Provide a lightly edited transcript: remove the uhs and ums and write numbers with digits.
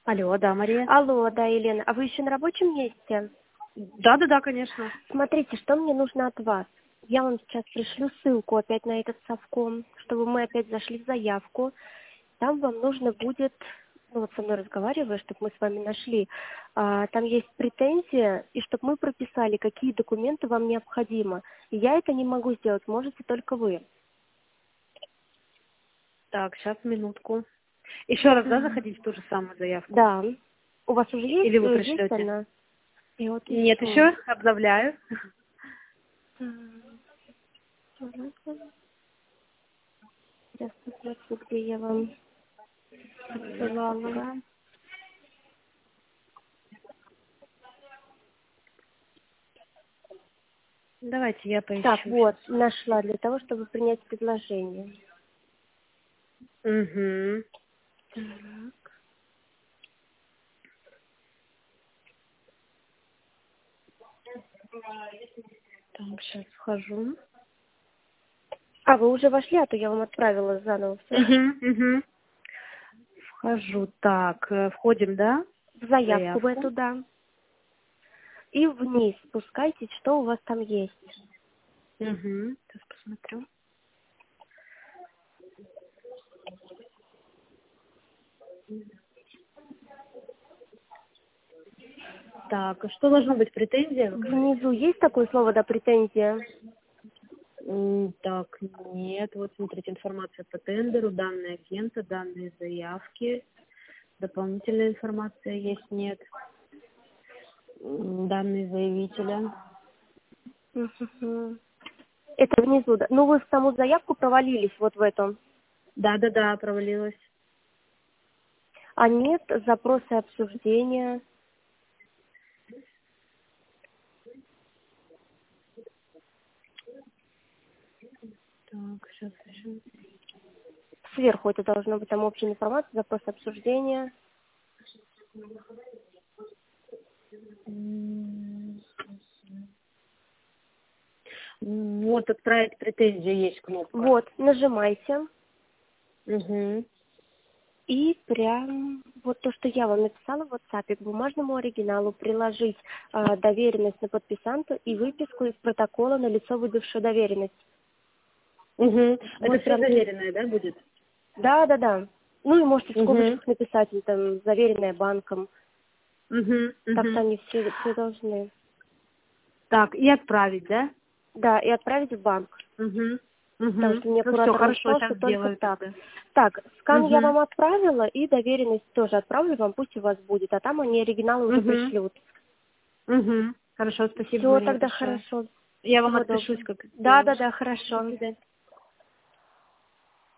Алло, да, Мария. Алло, да, Елена. А вы еще на рабочем месте? Да, конечно. Смотрите, что мне нужно от вас. Я вам сейчас пришлю ссылку опять на этот совком, чтобы мы опять зашли в заявку. Там вам нужно будет, ну вот со мной разговаривая, чтобы мы с вами нашли, там есть претензия, и чтобы мы прописали, какие документы вам необходимы. И я это не могу сделать, можете только вы. Так, сейчас, минутку. Еще раз, да, заходить в ту же самую заявку? Да. У вас уже есть, Или вы есть пришлете? она? Я вот Нет, ищу. еще обновляю. Сейчас посмотрю, где я вам отсылала. Давайте я поищу. Так, вот, нашла для того, чтобы принять предложение. Угу. Так. Так, сейчас вхожу. А, вы уже вошли, а то я вам отправила заново все. Угу. Вхожу. Так, входим, да? В заявку в эту, да. И вниз спускайтесь, что у вас там есть. Угу. Сейчас посмотрю. Так, а что должно быть? Претензия? Внизу есть такое слово, да, претензия? Так, нет. Вот смотрите, информация по тендеру, данные агента, данные заявки. Дополнительная информация есть, нет. Данные заявителя. Мгм. Это внизу, да. Ну, вы в саму заявку провалились вот в этом. Да, провалилась. А нет, запросы обсуждения. Так, сейчас еще. Сверху это должно быть там общая информация, запрос обсуждения. Вот отправить претензию есть кнопка. Вот, нажимайте. Угу. И прям вот то, что я вам написала в WhatsApp, к бумажному оригиналу приложить доверенность на подписанту и выписку из протокола на лицо выдавшую доверенность. Угу. Вот Это все прям... заверенное, да, будет? Да. Ну и можете в Угу. скобочках написать, там, заверенное банком. Так-то Угу. они все должны. Так, и отправить, да? Да, и отправить в банк. Угу. Потому Угу. что мне Ну все, куратор хорошо, написал, что сейчас только сделаю так. тогда. Так, скан я Угу. вам отправила, и доверенность тоже отправлю вам, пусть у вас будет. А там они оригиналы уже Угу. пришлют. Угу. Хорошо, спасибо, Все Мария, тогда большое. хорошо. Я вам Всего отпишусь, доброго. как Да, сделаешь. До хорошо. свидания.